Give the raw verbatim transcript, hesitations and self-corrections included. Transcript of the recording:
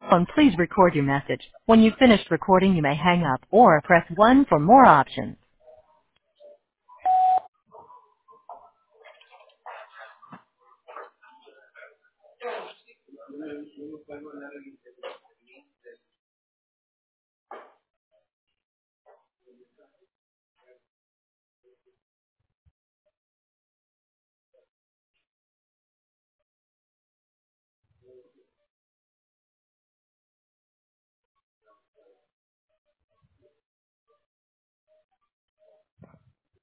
And please record your message. When you've finished recording, you may hang up or press one for more options.